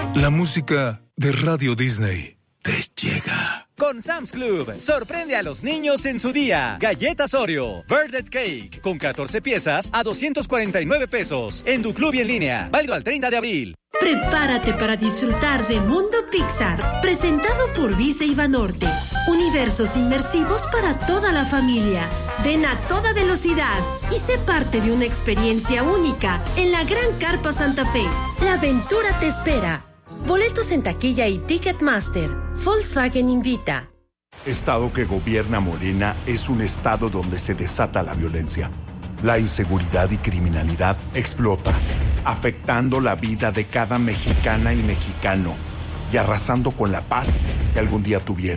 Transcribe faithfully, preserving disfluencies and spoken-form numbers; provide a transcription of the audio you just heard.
La música de Radio Disney te llega. Con Sam's Club, sorprende a los niños en su día. Galletas Oreo, Birthday Cake, con catorce piezas a doscientos cuarenta y nueve pesos. En tu club y en línea, válido al treinta de abril. Prepárate para disfrutar de Mundo Pixar, presentado por Visa y Banorte. Universos inmersivos para toda la familia. Ven a toda velocidad y sé parte de una experiencia única en la Gran Carpa Santa Fe. La aventura te espera. Boletos en taquilla y Ticketmaster. Volkswagen invita. Estado que gobierna Morena es un estado donde se desata la violencia. La inseguridad y criminalidad explota, afectando la vida de cada mexicana y mexicano y arrasando con la paz que algún día tuvieron.